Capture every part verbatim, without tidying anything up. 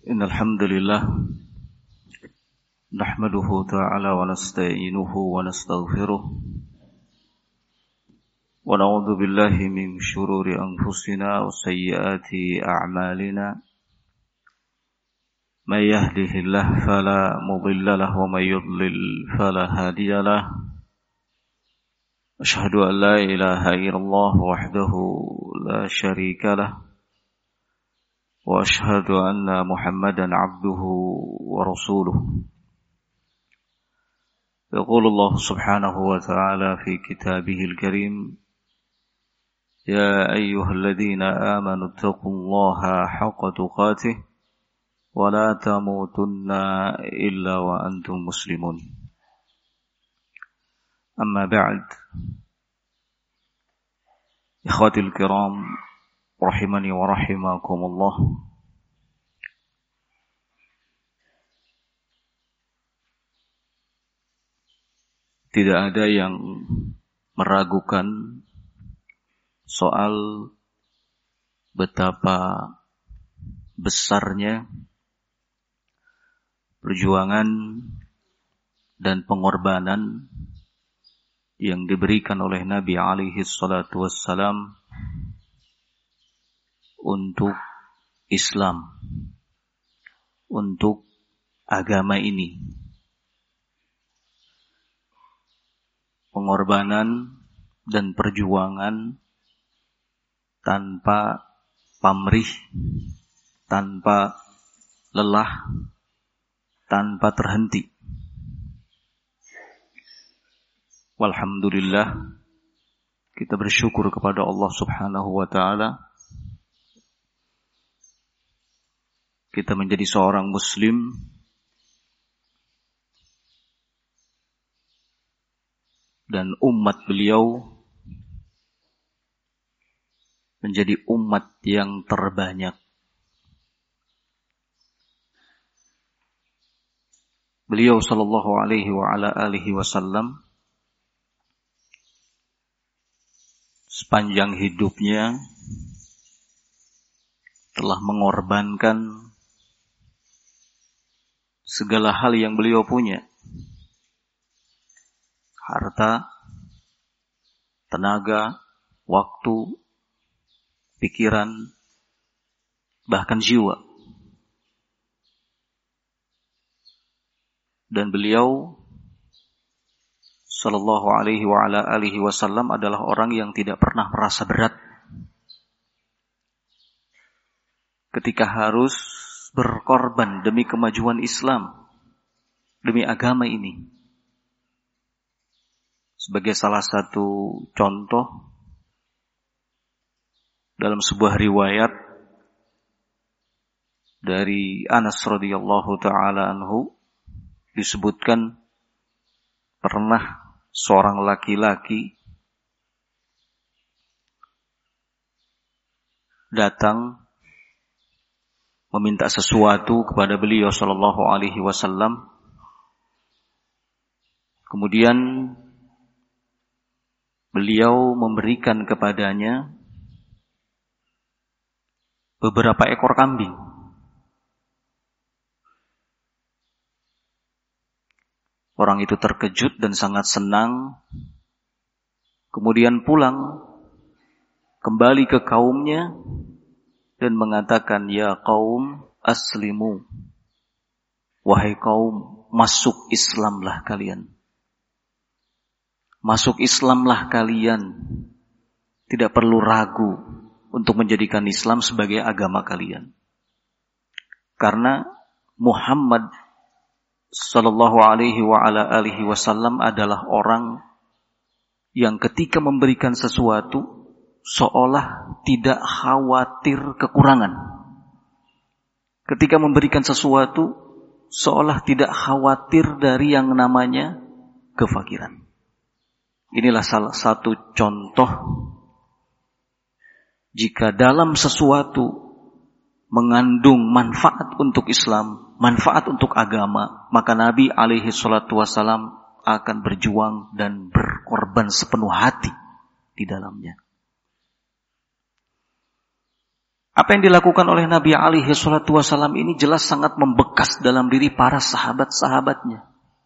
إن الحمد لله نحمده تعالى ونستعينه ونستغفره ونعوذ بالله من شرور أنفسنا وسيئات أعمالنا من يهده الله فلا مضل له ومن يضلل فلا هادي له أشهد أن لا إله إلا الله وحده لا شريك له وأشهد أن محمدا عبده ورسوله يقول الله سبحانه وتعالى في كتابه الكريم يا أيها الذين آمنوا اتقوا الله حق تقاته ولا تموتن إلا وأنتم مسلمون أما بعد إخوتي الكرام rahimani wa rahimakumullah. Tidak ada yang meragukan soal betapa besarnya perjuangan dan pengorbanan yang diberikan oleh Nabi alaihi salatu wassalam untuk Islam, untuk agama ini. Pengorbanan dan perjuangan tanpa pamrih, tanpa lelah, tanpa terhenti. Walhamdulillah, kita bersyukur kepada Allah Subhanahu wa ta'ala. Kita menjadi seorang muslim dan umat beliau menjadi umat yang terbanyak. Beliau sallallahu alaihi wa ala alihi wasallam sepanjang hidupnya telah mengorbankan segala hal yang beliau punya. Harta, tenaga, waktu, pikiran, bahkan jiwa. Dan beliau sallallahu alaihi wa ala alihi wasallam adalah orang yang tidak pernah merasa berat ketika harus berkorban demi kemajuan Islam, demi agama ini. Sebagai salah satu contoh, dalam sebuah riwayat dari Anas radhiyallahu ta'ala anhu, disebutkan pernah seorang laki-laki datang meminta sesuatu kepada beliau sallallahu alaihi wasallam. Kemudian beliau memberikan kepadanya beberapa ekor kambing. Orang itu terkejut dan sangat senang. Kemudian pulang kembali ke kaumnya dan mengatakan, ya kaum aslimu, wahai kaum, masuk Islamlah kalian. Masuk Islamlah kalian. Tidak perlu ragu untuk menjadikan Islam sebagai agama kalian. Karena Muhammad sallallahu alaihi wa ala alihi wasallam adalah orang yang ketika memberikan sesuatu seolah tidak khawatir kekurangan. Ketika memberikan sesuatu, seolah tidak khawatir dari yang namanya kefakiran. Inilah salah satu contoh jika dalam sesuatu mengandung manfaat untuk Islam, manfaat untuk agama, maka Nabi alaihi salatu wassalam akan berjuang dan berkorban sepenuh hati di dalamnya. Apa yang dilakukan oleh Nabi alaihi salatu wasallam ini jelas sangat membekas dalam diri para sahabat-sahabatnya.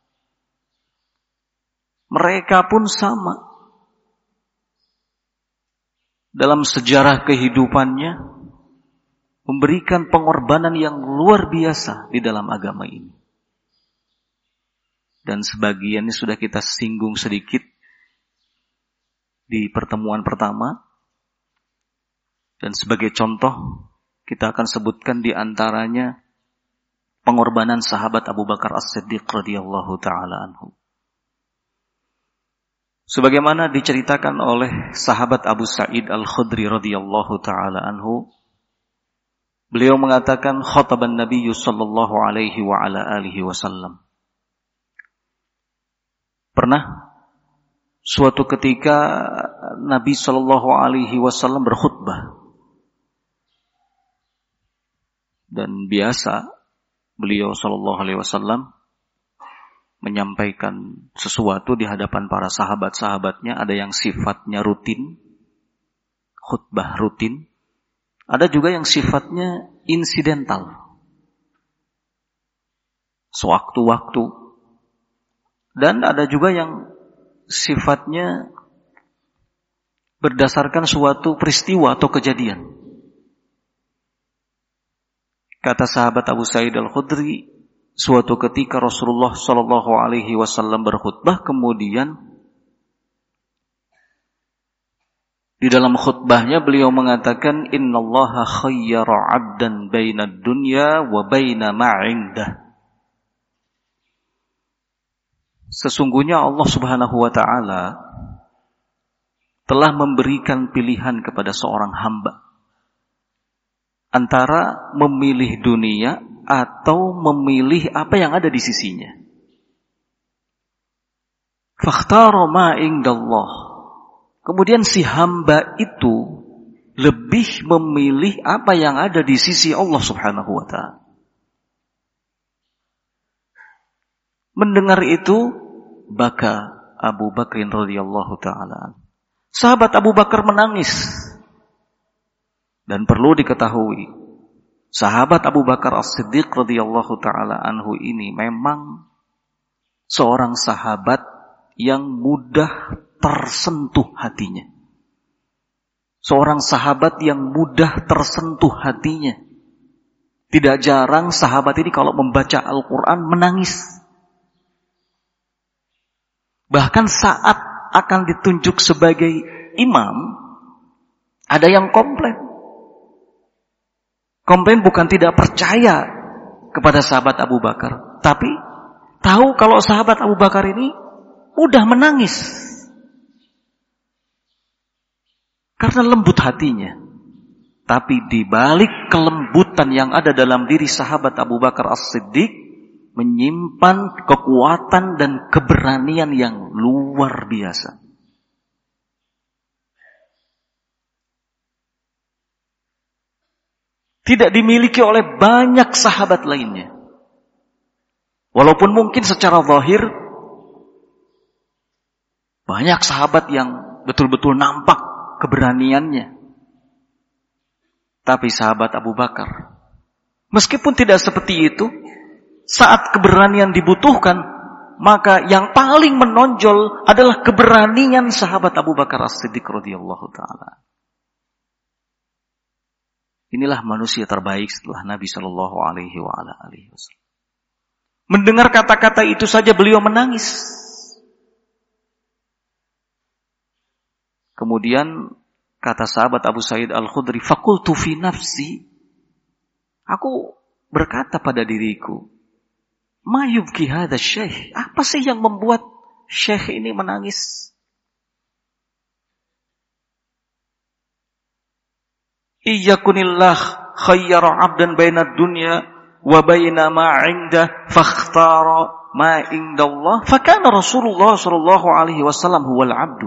Mereka pun sama. Dalam sejarah kehidupannya, memberikan pengorbanan yang luar biasa di dalam agama ini. Dan sebagiannya sudah kita singgung sedikit di pertemuan pertama. Dan sebagai contoh, kita akan sebutkan di antaranya pengorbanan sahabat Abu Bakar As-Siddiq radhiyallahu ta'ala anhu. Sebagaimana diceritakan oleh sahabat Abu Sa'id Al-Khudri radhiyallahu ta'ala anhu, beliau mengatakan, khataban Nabi sallallahu alaihi wa ala alihi wasallam. Pernah suatu ketika Nabi sallallahu alaihi wasallam berkhutbah. Dan biasa beliau sallallahu alaihi wasallam menyampaikan sesuatu di hadapan para sahabat-sahabatnya. Ada yang sifatnya rutin, khutbah rutin. Ada juga yang sifatnya insidental, sewaktu-waktu. Dan ada juga yang sifatnya berdasarkan suatu peristiwa atau kejadian. Kata sahabat Abu Sa'id Al-Khudri, suatu ketika Rasulullah sallallahu alaihi wasallam berkhutbah, kemudian di dalam khutbahnya beliau mengatakan, innallaha khayyara 'abdan bainad dunya wa baina ma 'indah. Sesungguhnya Allah Subhanahu wa taala telah memberikan pilihan kepada seorang hamba antara memilih dunia atau memilih apa yang ada di sisinya. Fakhtara ma indallah. Kemudian si hamba itu lebih memilih apa yang ada di sisi Allah Subhanahu wa taala. Mendengar itu, baka Abu Bakr radhiyallahu taala. Sahabat Abu Bakar menangis. Dan perlu diketahui, sahabat Abu Bakar As-Siddiq radhiyallahu taala anhu ini memang seorang sahabat yang mudah tersentuh hatinya. Seorang sahabat yang mudah tersentuh hatinya. Tidak jarang sahabat ini kalau membaca Al-Quran menangis. Bahkan saat akan ditunjuk sebagai imam, ada yang komplain. Komplain bukan tidak percaya kepada sahabat Abu Bakar, tapi tahu kalau sahabat Abu Bakar ini mudah menangis karena lembut hatinya. Tapi di balik kelembutan yang ada dalam diri sahabat Abu Bakar As-Siddiq menyimpan kekuatan dan keberanian yang luar biasa. Tidak dimiliki oleh banyak sahabat lainnya. Walaupun mungkin secara zahir banyak sahabat yang betul-betul nampak keberaniannya. Tapi sahabat Abu Bakar, meskipun tidak seperti itu, saat keberanian dibutuhkan, maka yang paling menonjol adalah keberanian sahabat Abu Bakar As-Siddiq radhiyallahu taala. Inilah manusia terbaik setelah Nabi Shallallahu Alaihi Wasallam. Mendengar kata-kata itu saja beliau menangis. Kemudian kata sahabat Abu Sa'id Al-Khudri, "Faqultu fi nafsi." Aku berkata pada diriku, "Ma yubki hadha syekh?" Apa sih yang membuat syekh ini menangis? Iyakunillah khayyara 'abdan bainad dunya wa baina ma 'inda fakhtara ma 'indallah fakana Rasulullah sallallahu alaihi wasallam huwal 'abdu.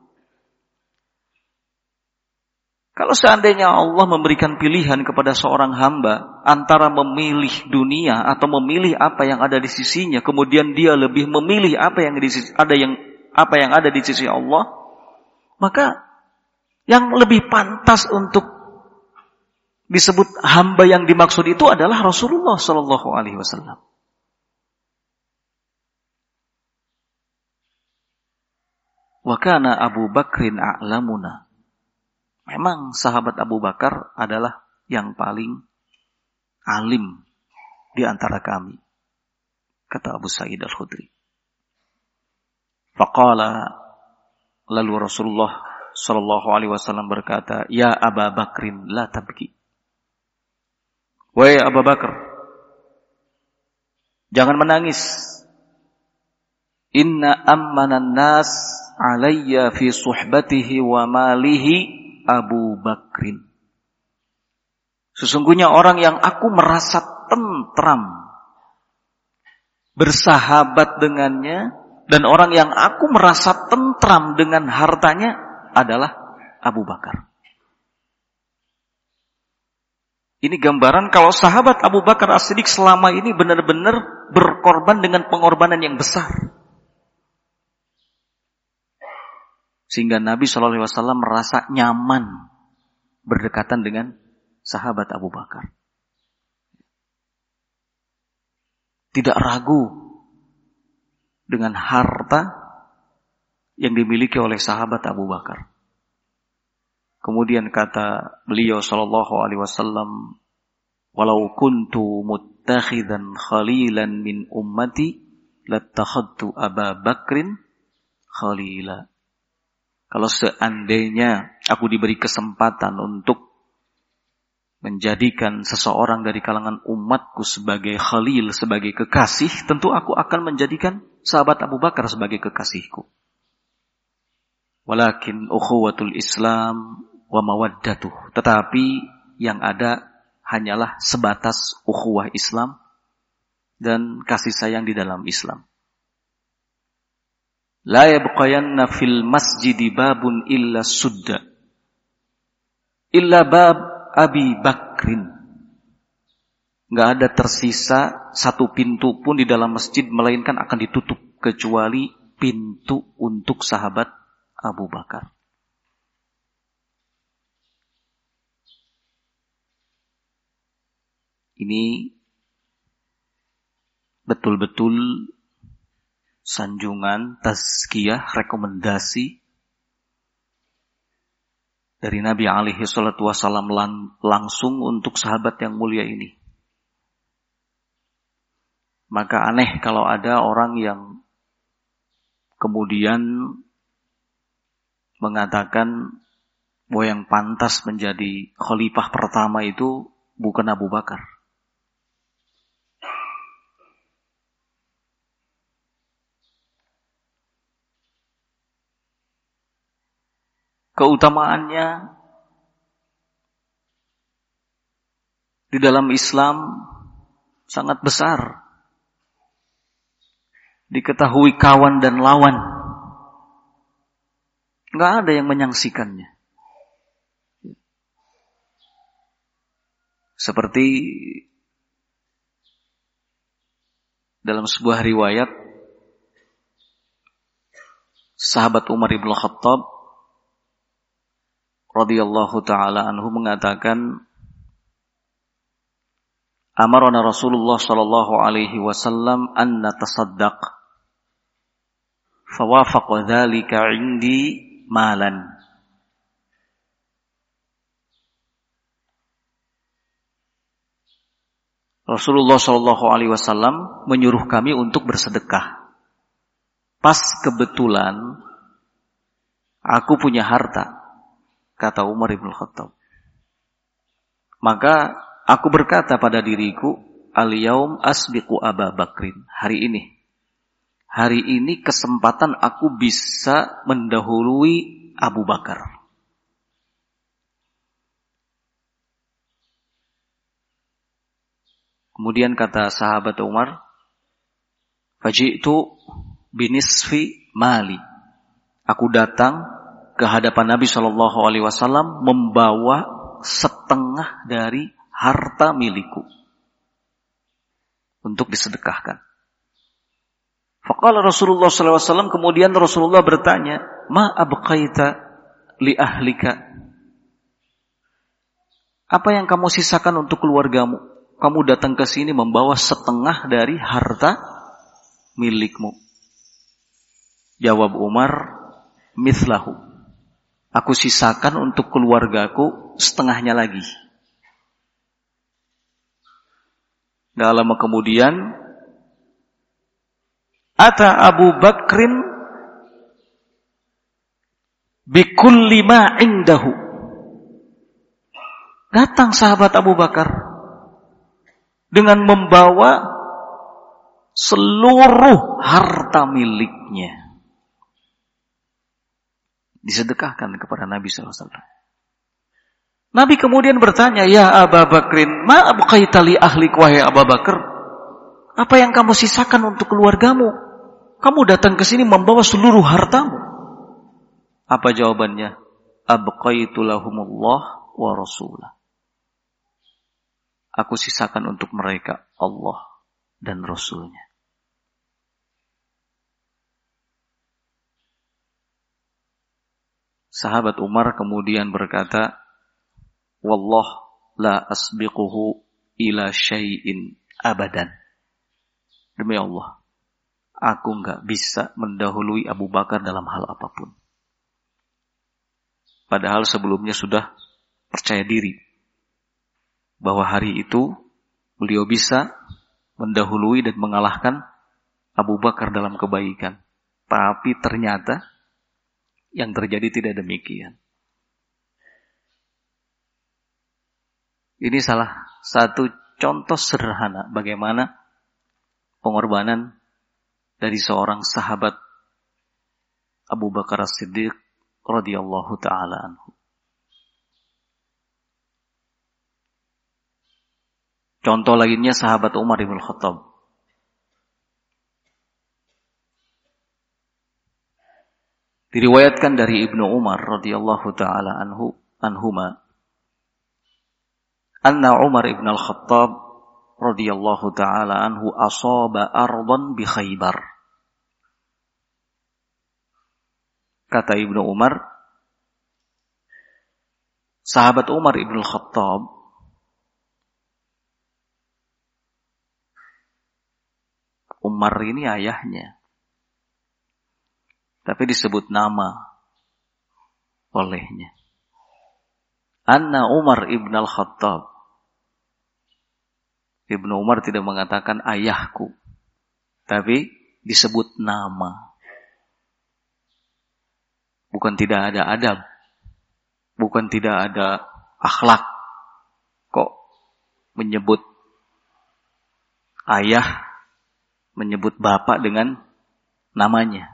Kalau seandainya Allah memberikan pilihan kepada seorang hamba antara memilih dunia atau memilih apa yang ada di sisinya, kemudian dia lebih memilih apa yang di sisi, ada yang apa yang ada di sisi Allah, maka yang lebih pantas untuk disebut hamba yang dimaksud itu adalah Rasulullah sallallahu alaihi wasallam. Wa kana Abu Bakrin a'lamuna. Memang sahabat Abu Bakar adalah yang paling alim di antara kami, kata Abu Sa'id Al-Khudri. Faqala, lalu Rasulullah sallallahu alaihi wasallam berkata, "Ya Abu Bakrin, la tabki." Wahai Abu Bakar, jangan menangis. Inna ammanan nas alayya fi suhbatihi wa malihi Abu Bakrin. Sesungguhnya orang yang aku merasa tentram bersahabat dengannya, dan orang yang aku merasa tentram dengan hartanya adalah Abu Bakar. Ini gambaran kalau sahabat Abu Bakar As-Siddiq selama ini benar-benar berkorban dengan pengorbanan yang besar. Sehingga Nabi shallallahu alaihi wasallam merasa nyaman berdekatan dengan sahabat Abu Bakar. Tidak ragu dengan harta yang dimiliki oleh sahabat Abu Bakar. Kemudian kata beliau sallallahu alaihi wasallam, "Walau kuntu muttakhidan khalilan min ummati, lattakhadtu Aba Bakrin khalila." Kalau seandainya aku diberi kesempatan untuk menjadikan seseorang dari kalangan umatku sebagai khalil, sebagai kekasih, tentu aku akan menjadikan sahabat Abu Bakar sebagai kekasihku. Walakin ukhuwatul Islam wa mawaddatuh. Tetapi yang ada hanyalah sebatas ukhuwah Islam dan kasih sayang di dalam Islam. La yabqayanna fil masjidi babun illa sudda illa bab Abi Bakrin. Enggak ada tersisa satu pintu pun di dalam masjid melainkan akan ditutup kecuali pintu untuk sahabat Abu Bakar. Ini betul-betul sanjungan, tazkiyah, rekomendasi dari Nabi alaihi salatu wassalam langsung untuk sahabat yang mulia ini. Maka aneh kalau ada orang yang kemudian mengatakan bahwa yang pantas menjadi khalifah pertama itu bukan Abu Bakar. Keutamaannya di dalam Islam sangat besar. Diketahui kawan dan lawan. Enggak ada yang menyaksikannya. Seperti dalam sebuah riwayat, sahabat Umar ibn Khattab radhiyallahu ta'ala anhu mengatakan, amarana Rasulullah sallallahu alaihi wasallam an natasaddaq, fawafaqa dzalika indi malan. Rasulullah sallallahu alaihi wasallam menyuruh kami untuk bersedekah. Pas kebetulan aku punya harta, kata Umar ibn Khattab. Maka aku berkata pada diriku, al-yaum asbiqu Aba Bakrin. Hari ini. Hari ini kesempatan aku bisa mendahului Abu Bakar. Kemudian kata sahabat Umar, faji'tu binisfi mali. Aku datang ke hadapan Nabi shallallahu alaihi wasallam membawa setengah dari harta milikku untuk disedekahkan. Faqala Rasulullah shallallahu alaihi wasallam, kemudian Rasulullah bertanya, ma abqaita li ahlika? apa yang kamu sisakan untuk keluargamu? Kamu datang ke sini membawa setengah dari harta milikmu. Jawab Umar, mithlahu. Aku sisakan untuk keluargaku setengahnya lagi. Gak lama kemudian, ata Abu Bakrin bikulli ma indahu. Datang sahabat Abu Bakar dengan membawa seluruh harta miliknya. Disedekahkan kepada Nabi shallallahu alaihi wasallam. Nabi kemudian bertanya, ya Abu Bakrin, ma abqaita li ahlik, wahai Abu Bakar, apa yang kamu sisakan untuk keluargamu? Kamu datang ke sini membawa seluruh hartamu. Apa jawabannya? Abqaitu lahumullah wa rasulah. Aku sisakan untuk mereka Allah dan Rasulnya. Sahabat Umar kemudian berkata, wallah la asbiquhu ila syai'in abadan. Demi Allah, aku enggak bisa mendahului Abu Bakar dalam hal apapun. Padahal sebelumnya sudah percaya diri bahwa hari itu beliau bisa mendahului dan mengalahkan Abu Bakar dalam kebaikan. Tapi ternyata yang terjadi tidak demikian. Ini salah satu contoh sederhana bagaimana pengorbanan dari seorang sahabat Abu Bakar As-Siddiq radhiyallahu taala anhu. Contoh lainnya sahabat Umar bin Khattab. Diriwayatkan dari Ibnu Umar radhiyallahu taala anhu anhuma anna Umar ibn al-Khattab radhiyallahu taala anhu asaba ardan bi Khaybar. Kata Ibnu Umar, sahabat Umar ibn al-Khattab Umar ini ayahnya, tapi disebut nama olehnya. Anna Umar ibn al-Khattab. Ibnu Umar tidak mengatakan ayahku, tapi disebut nama. Bukan tidak ada adab, bukan tidak ada akhlak, kok menyebut ayah, menyebut bapak dengan namanya.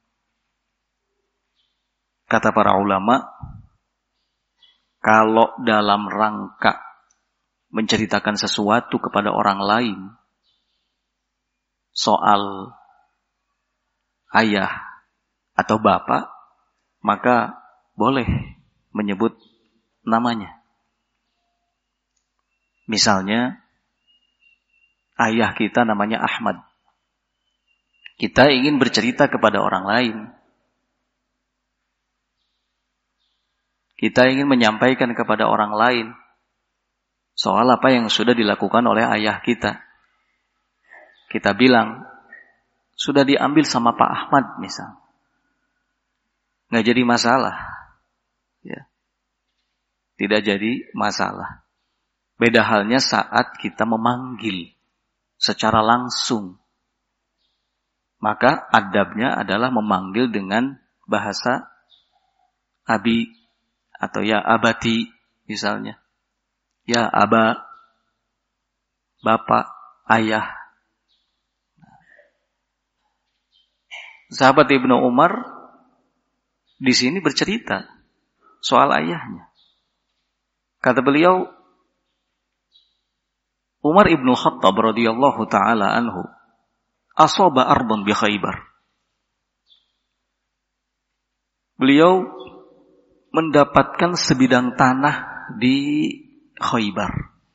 Kata para ulama, kalau dalam rangka menceritakan sesuatu kepada orang lain soal ayah atau bapak, maka boleh menyebut namanya. Misalnya, ayah kita namanya Ahmad. Kita ingin bercerita kepada orang lain. Kita ingin menyampaikan kepada orang lain soal apa yang sudah dilakukan oleh ayah kita. Kita bilang, sudah diambil sama Pak Ahmad misal. Nggak jadi masalah. Ya. Tidak jadi masalah. Beda halnya saat kita memanggil secara langsung. Maka adabnya adalah memanggil dengan bahasa abi atau ya abati misalnya. Ya aba, bapak, ayah. Sahabat Ibnu Umar di sini bercerita soal ayahnya. Kata beliau, Umar ibn Khattab radhiyallahu taala anhu asaba ardan bi Khaybar. Beliau mendapatkan sebidang tanah di Khaybar.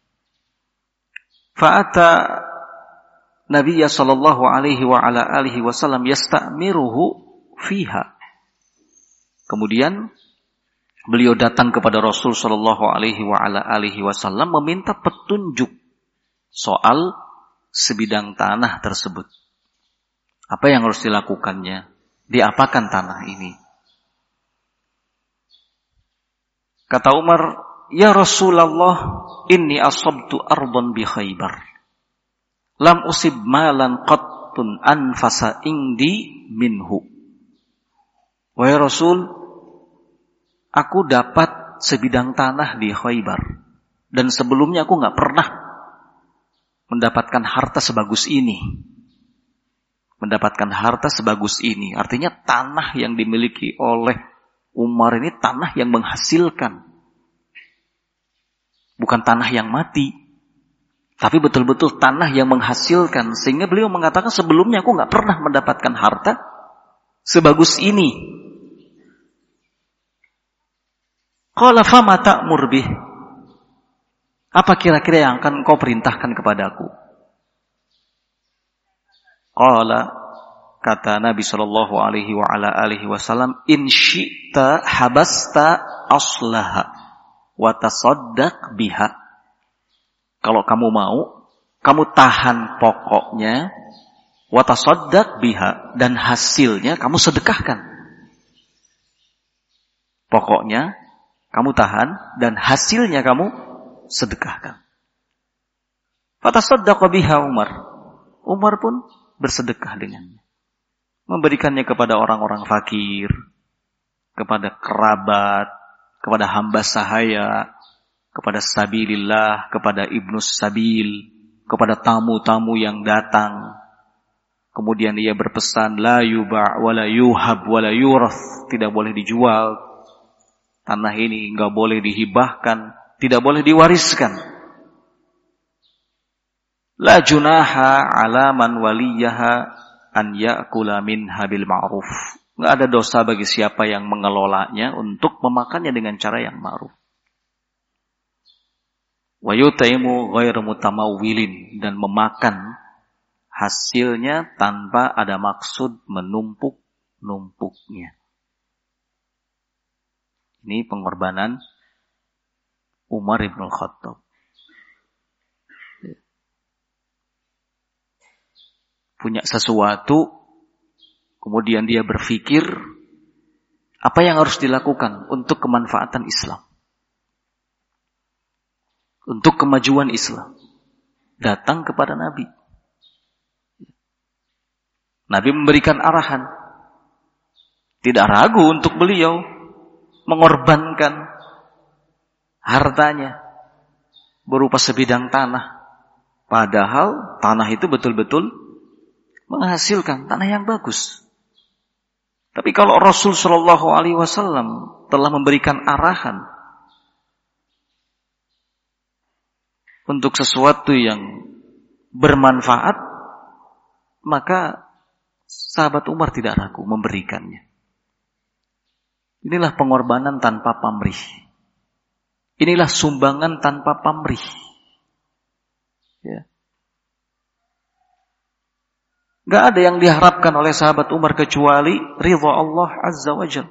Fa'ata Nabi sallallahu alaihi wa ala alihi wasallam yasta'miruhu fiha. Kemudian beliau datang kepada Rasul Shallallahu Alaihi Wasallam meminta petunjuk soal sebidang tanah tersebut. Apa yang harus dilakukannya? Diapakan tanah ini? Kata Umar, ya Rasulullah, inni asabtu ardhan bi Khaybar. Lam usib malan qattun anfasa indi minhu. Wahai Rasul, aku dapat sebidang tanah di Khaybar. Dan sebelumnya aku gak pernah mendapatkan harta sebagus ini. Mendapatkan harta sebagus ini. Artinya tanah yang dimiliki oleh Umar ini tanah yang menghasilkan. Bukan tanah yang mati. Tapi betul-betul tanah yang menghasilkan. Sehingga beliau mengatakan sebelumnya aku gak pernah mendapatkan harta sebagus ini. Qala fama ta'mur bih. Apa kira-kira yang akan kau perintahkan kepadaku? Qala, kata Nabi sallallahu alaihi wa ala alihi wasallam, in syi'ta habasta aslaha wa tasaddaq biha. Kalau kamu mau, kamu tahan pokoknya, wa tasaddaq biha, dan hasilnya kamu sedekahkan. Pokoknya kamu tahan dan hasilnya kamu sedekahkan. Fatasaddaqa biha Umar. Umar pun bersedekah dengannya. Memberikannya kepada orang-orang fakir, kepada kerabat, kepada hamba sahaya, kepada sabilillah, kepada ibnus sabil, kepada tamu-tamu yang datang. Kemudian ia berpesan, la yuba' wa la yuhab wa la yurath, tidak boleh dijual. Tanah ini enggak boleh dihibahkan, tidak boleh diwariskan. La junaha ala man waliyaha an ya'kula minha bil ma'ruf. Enggak ada dosa bagi siapa yang mengelolanya untuk memakannya dengan cara yang ma'ruf. Wa yutaimu ghairu mutamawwilin, dan memakan hasilnya tanpa ada maksud menumpuk-numpuknya. Ini pengorbanan Umar ibn Khattab. Punya sesuatu, kemudian dia berpikir apa yang harus dilakukan untuk kemanfaatan Islam, untuk kemajuan Islam. Datang kepada Nabi. Nabi memberikan arahan. Tidak ragu untuk beliau mengorbankan hartanya berupa sebidang tanah. Padahal tanah itu betul-betul menghasilkan, tanah yang bagus. Tapi kalau Rasul Shallallahu Alaihi Wasallam telah memberikan arahan untuk sesuatu yang bermanfaat, maka sahabat Umar tidak ragu memberikannya. Inilah pengorbanan tanpa pamrih. Inilah sumbangan tanpa pamrih. Ya. Gak ada yang diharapkan oleh sahabat Umar kecuali ridha Allah Azza wa Jalla.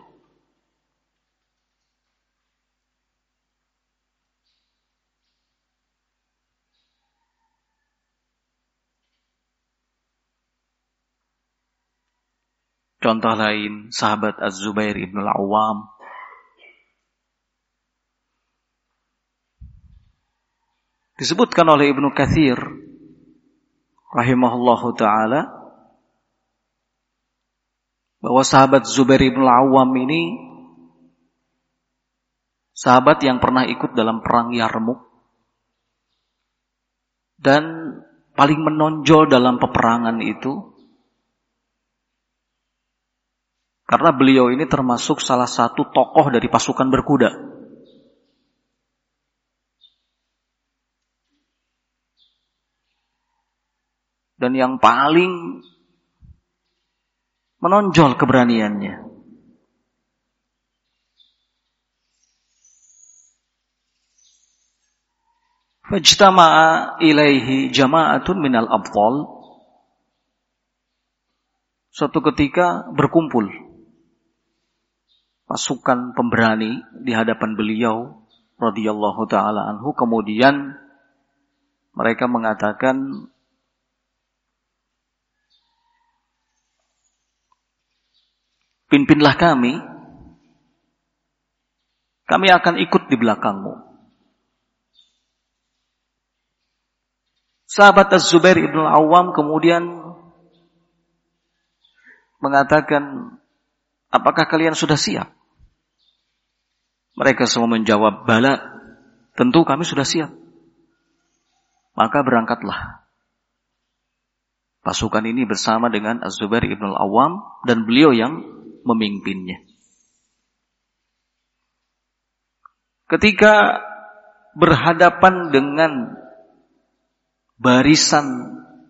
Contoh lain, sahabat Az-Zubair ibn al-Awwam. Disebutkan oleh Ibnu Katsir rahimahullahu ta'ala bahwa sahabat Zubair ibn al-Awwam ini sahabat yang pernah ikut dalam perang Yarmuk dan paling menonjol dalam peperangan itu karena beliau ini termasuk salah satu tokoh dari pasukan berkuda. Dan yang paling menonjol keberaniannya. Fajtama'a ilaihi jama'atun minal abthal. Suatu ketika berkumpul pasukan pemberani di hadapan beliau radhiyallahu taala anhu. Kemudian mereka mengatakan, pimpinlah kami, kami akan ikut di belakangmu. Sahabat Az-Zubair ibn Al-Awwam kemudian mengatakan, apakah kalian sudah siap? Mereka semua menjawab, bala, tentu kami sudah siap. Maka berangkatlah pasukan ini bersama dengan Az-Zubair ibn Al-Awwam dan beliau yang memimpinnya. Ketika berhadapan dengan barisan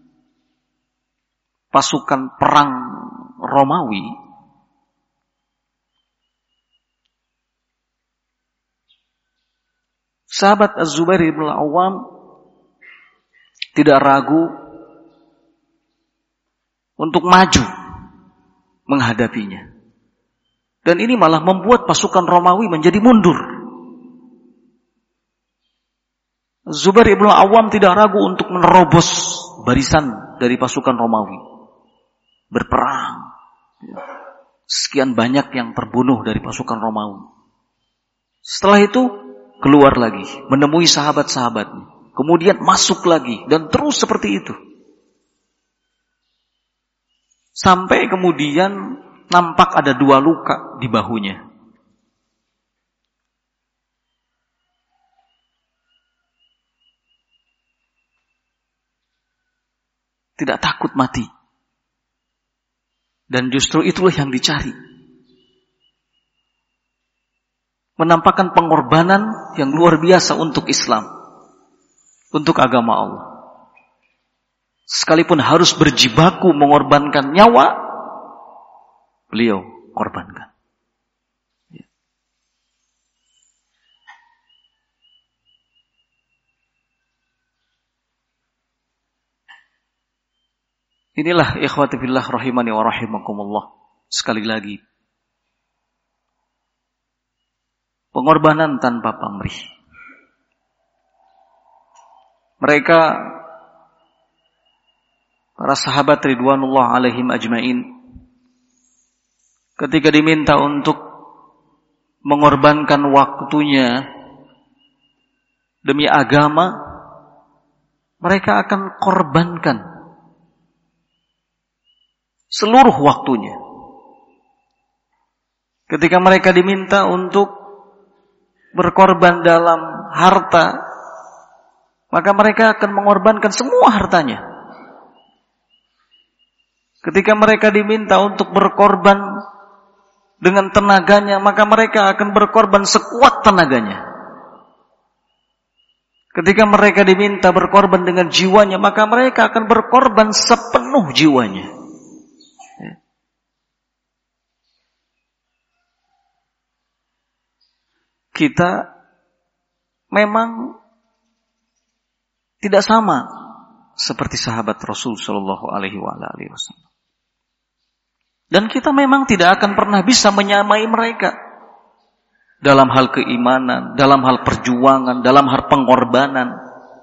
pasukan perang Romawi, sahabat Az-Zubair ibn Al-Awwam tidak ragu untuk maju menghadapinya. Dan ini malah membuat pasukan Romawi menjadi mundur. Zubair ibn Al-Awwam tidak ragu untuk menerobos barisan dari pasukan Romawi. Berperang. Sekian banyak yang terbunuh dari pasukan Romawi. Setelah itu keluar lagi, menemui sahabat-sahabatnya. Kemudian masuk lagi dan terus seperti itu. Sampai kemudian nampak ada dua luka di bahunya. Tidak takut mati. Dan justru itulah yang dicari. Menampakkan pengorbanan yang luar biasa untuk Islam. Untuk agama Allah. Sekalipun harus berjibaku mengorbankan nyawa, beliau korbankan. Inilah ikhwati fillah rahimani wa rahimakumullah. Sekali lagi, pengorbanan tanpa pamrih. Mereka, para sahabat ridwanullah alaihim ajmain, ketika diminta untuk mengorbankan waktunya demi agama, mereka akan korbankan seluruh waktunya. Ketika mereka diminta untuk berkorban dalam harta, maka mereka akan mengorbankan semua hartanya. Ketika mereka diminta untuk berkorban dengan tenaganya, maka mereka akan berkorban sekuat tenaganya. Ketika mereka diminta berkorban dengan jiwanya, maka mereka akan berkorban sepenuh jiwanya. Kita memang tidak sama seperti sahabat Rasul Shallallahu Alaihi Wasallam, dan kita memang tidak akan pernah bisa menyamai mereka dalam hal keimanan, dalam hal perjuangan, dalam hal pengorbanan.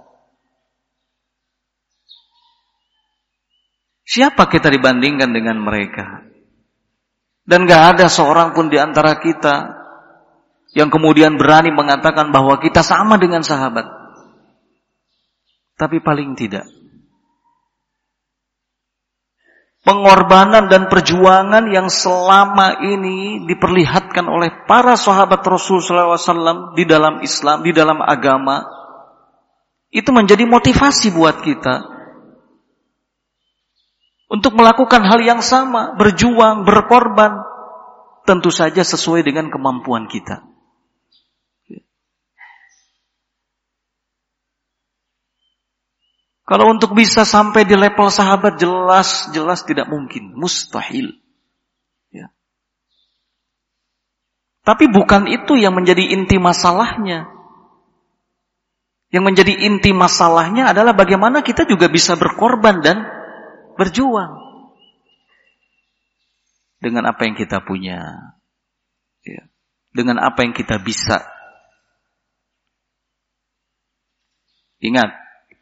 Siapa kita dibandingkan dengan mereka? Dan gak ada seorang pun di antara kita yang kemudian berani mengatakan bahwa kita sama dengan sahabat. Tapi paling tidak, pengorbanan dan perjuangan yang selama ini diperlihatkan oleh para sahabat Rasul sallallahu alaihi wasallam di dalam Islam, di dalam agama, itu menjadi motivasi buat kita untuk melakukan hal yang sama, berjuang, berkorban, tentu saja sesuai dengan kemampuan kita. Kalau untuk bisa sampai di level sahabat, jelas-jelas tidak mungkin, mustahil. Ya. Tapi bukan itu yang menjadi inti masalahnya. Yang menjadi inti masalahnya adalah bagaimana kita juga bisa berkorban dan berjuang dengan apa yang kita punya. Ya. Dengan apa yang kita bisa. Ingat,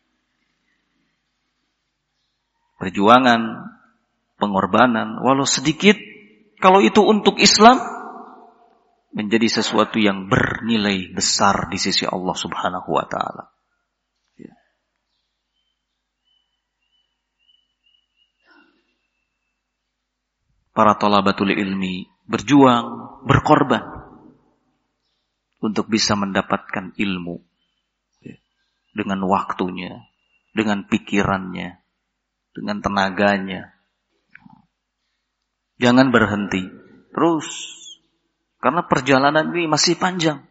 perjuangan, pengorbanan, walau sedikit, kalau itu untuk Islam, menjadi sesuatu yang bernilai besar di sisi Allah Subhanahu wa Ta'ala. Ya. Para thalabatul ilmi berjuang, berkorban untuk bisa mendapatkan ilmu ya. Dengan waktunya, dengan pikirannya, dengan tenaganya. Jangan berhenti. Terus. Karena perjalanan ini masih panjang.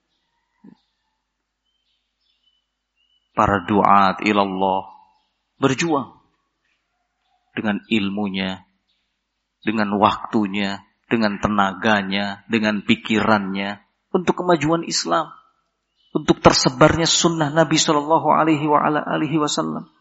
Para duat ilallah berjuang. Dengan ilmunya. Dengan waktunya. Dengan tenaganya. Dengan pikirannya. Untuk kemajuan Islam. Untuk tersebarnya sunnah Nabi Sallallahu Alaihi Wasallam.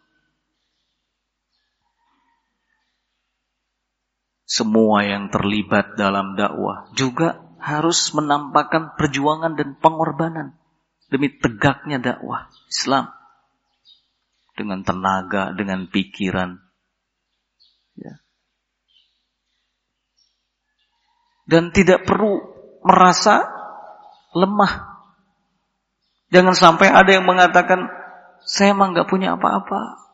Semua yang terlibat dalam dakwah juga harus menampakkan perjuangan dan pengorbanan demi tegaknya dakwah Islam dengan tenaga, dengan pikiran. Ya. Dan tidak perlu merasa lemah. Jangan sampai ada yang mengatakan, saya emang gak punya apa-apa.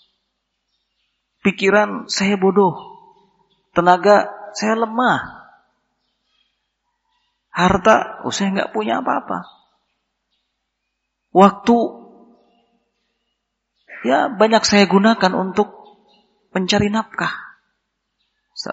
Pikiran saya bodoh. Tenaga saya lemah. Harta, oh saya nggak punya apa-apa. Waktu, ya banyak saya gunakan untuk mencari nafkah. So.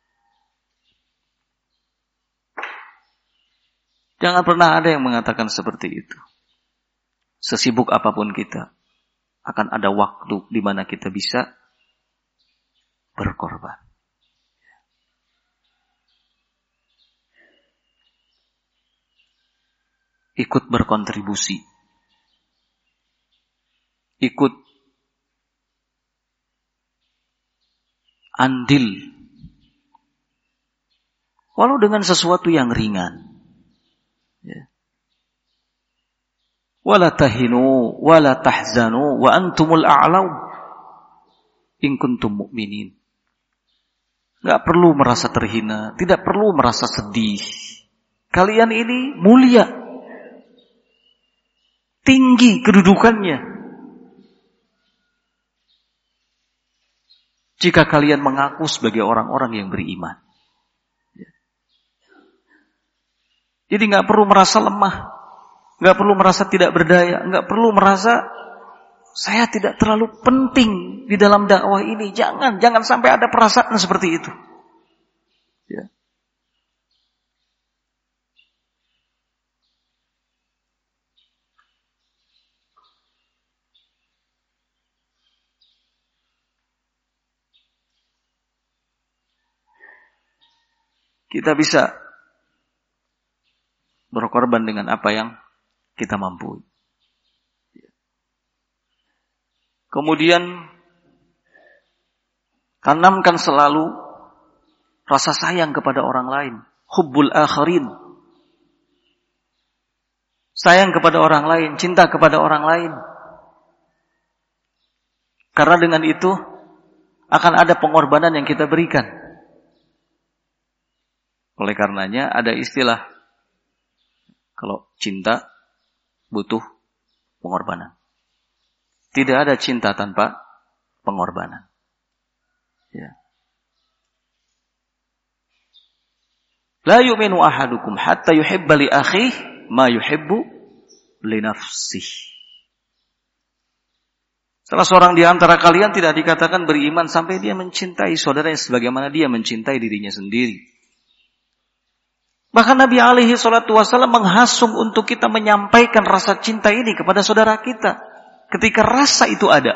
Jangan pernah ada yang mengatakan seperti itu. Sesibuk apapun kita, akan ada waktu di mana kita bisa berkorban. Ikut berkontribusi. Ikut andil. Walau dengan sesuatu yang ringan. Ya. Wala tahinu, wala tahzanu, wa antumul a'law. In kuntum mu'minin. Gak perlu merasa terhina. Tidak perlu merasa sedih. Kalian ini mulia. Tinggi kedudukannya. Jika kalian mengaku sebagai orang-orang yang beriman. Jadi gak perlu merasa lemah. Gak perlu merasa tidak berdaya. Gak perlu merasa saya tidak terlalu penting di dalam dakwah ini. Jangan, jangan sampai ada perasaan seperti itu. Ya. Kita bisa berkorban dengan apa yang kita mampu. Kemudian tanamkan selalu rasa sayang kepada orang lain. Hubbul akharin. Sayang kepada orang lain, cinta kepada orang lain. Karena dengan itu akan ada pengorbanan yang kita berikan. Oleh karenanya ada istilah, kalau cinta butuh pengorbanan. Tidak ada cinta tanpa pengorbanan. Ya. La yu'minu ahadukum hatta yuhibba li akhihi ma yuhibbu li nafsihi. Salah seorang di antara kalian tidak dikatakan beriman sampai dia mencintai saudaranya sebagaimana dia mencintai dirinya sendiri. Bahkan Nabi alaihi salatu wasallam menghasung untuk kita menyampaikan rasa cinta ini kepada saudara kita. Ketika rasa itu ada.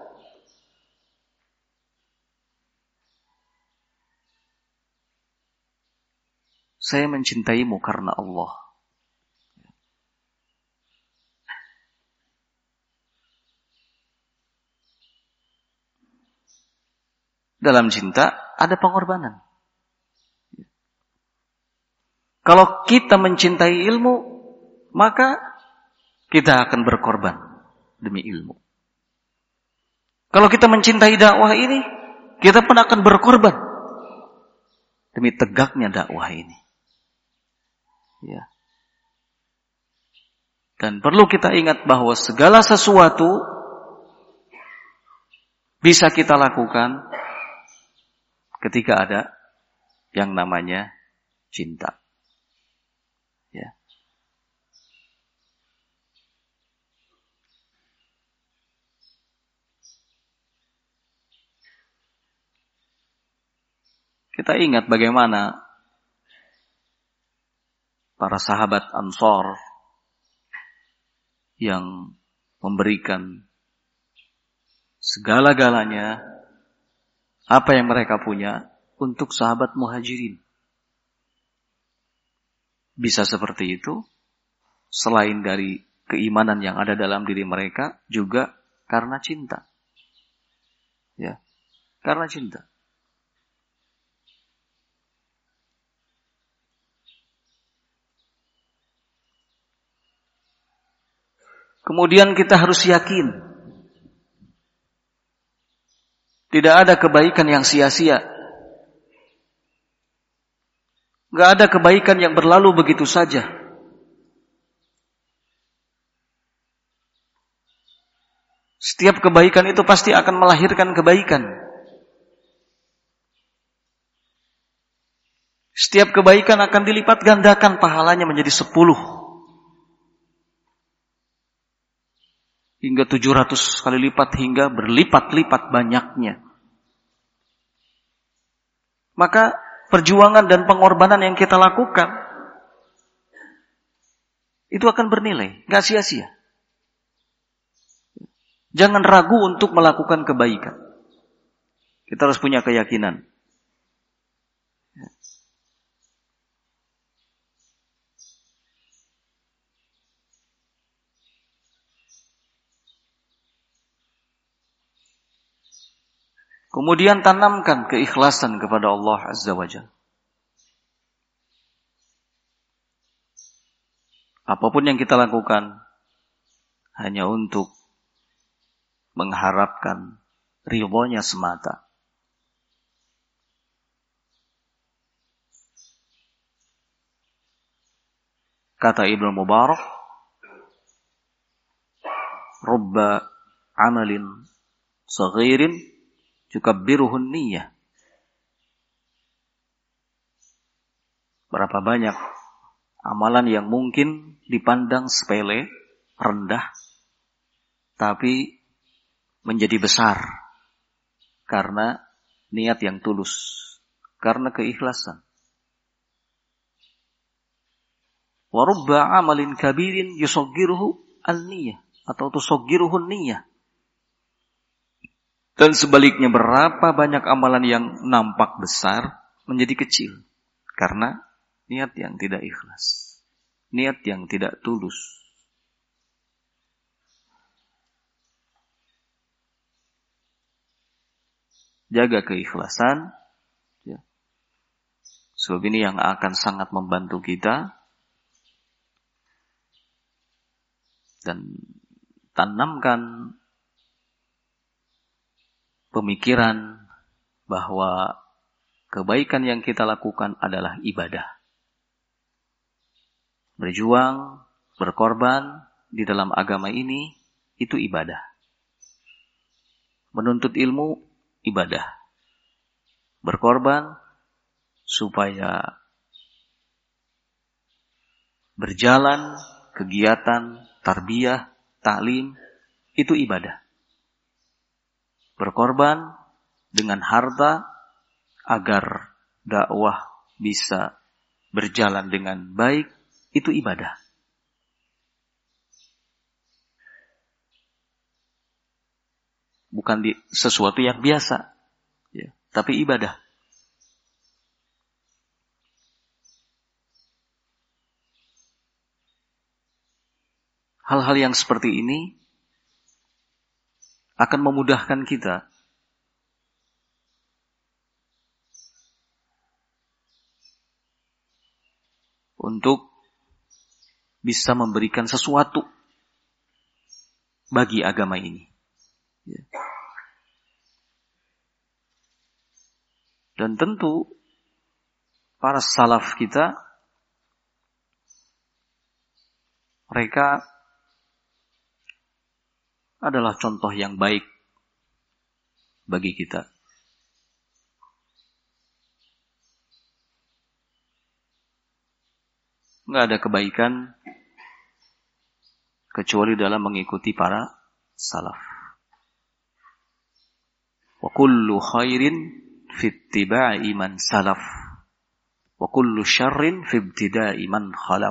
Saya mencintaimu karena Allah. Dalam cinta ada pengorbanan. Kalau kita mencintai ilmu, maka kita akan berkorban demi ilmu. Kalau kita mencintai dakwah ini, kita pun akan berkorban demi tegaknya dakwah ini. Ya. Dan perlu kita ingat bahwa segala sesuatu bisa kita lakukan ketika ada yang namanya cinta. Ya. Kita ingat bagaimana para sahabat Ansor yang memberikan segala-galanya, apa yang mereka punya untuk sahabat Muhajirin. Bisa seperti itu, selain dari keimanan yang ada dalam diri mereka, juga karena cinta. Ya, karena cinta. Kemudian kita harus yakin, tidak ada kebaikan yang sia-sia. Gak ada kebaikan yang berlalu begitu saja. Setiap kebaikan itu pasti akan melahirkan kebaikan. Setiap kebaikan akan dilipat gandakan pahalanya menjadi sepuluh. Hingga tujuh ratus kali lipat, hingga berlipat-lipat banyaknya. Maka perjuangan dan pengorbanan yang kita lakukan itu akan bernilai, gak sia-sia. Jangan ragu untuk melakukan kebaikan. Kita harus punya keyakinan. Kemudian tanamkan keikhlasan kepada Allah Azza wa Jalla. Apapun yang kita lakukan hanya untuk mengharapkan ridhonya semata. Kata Ibnu Mubarak, "Rubba amalin saghirin yukabbiruhun niyyah." Berapa banyak amalan yang mungkin dipandang sepele, rendah, tapi menjadi besar karena niat yang tulus, karena keikhlasan. Wa rubba amalin kabirin yusaggiruhu an-niyyah atau tusaggiruhun niyyah. Dan sebaliknya, berapa banyak amalan yang nampak besar menjadi kecil karena niat yang tidak ikhlas, niat yang tidak tulus. Jaga keikhlasan, ya. Sebab ini yang akan sangat membantu kita. Dan tanamkan pemikiran bahwa kebaikan yang kita lakukan adalah ibadah. Berjuang, berkorban di dalam agama ini, itu ibadah. Menuntut ilmu, ibadah. Berkorban supaya berjalan kegiatan tarbiyah, taklim, itu ibadah. Berkorban dengan harta agar dakwah bisa berjalan dengan baik, itu ibadah. Bukan di, sesuatu yang biasa, ya, tapi ibadah. Hal-hal yang seperti ini akan memudahkan kita untuk bisa memberikan sesuatu bagi agama ini. Ya. Dan tentu para salaf kita, mereka adalah contoh yang baik bagi kita. Nggak ada kebaikan kecuali dalam mengikuti para salaf. Wa kullu khairin fi ittiba'i man salaf. Wa kullu syarrin fi ibtida'i man khalaf.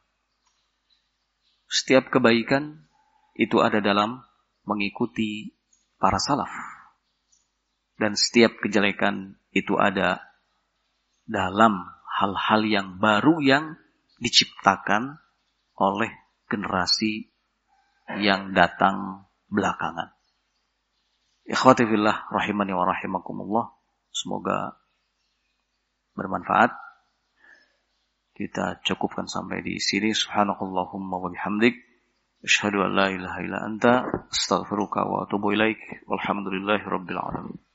Setiap kebaikan itu ada dalam mengikuti para salaf. Dan setiap kejelekan itu ada dalam hal-hal yang baru yang diciptakan oleh generasi yang datang belakangan. Ikhwati fillah rahimani wa rahimakumullah. Semoga bermanfaat. Kita cukupkan sampai di sini. Subhanakallahumma wa bihamdik. Asyhadu an la ilaha illa anta astaghfiruka wa atubu ilaik. Walhamdulillahi rabbil alamin.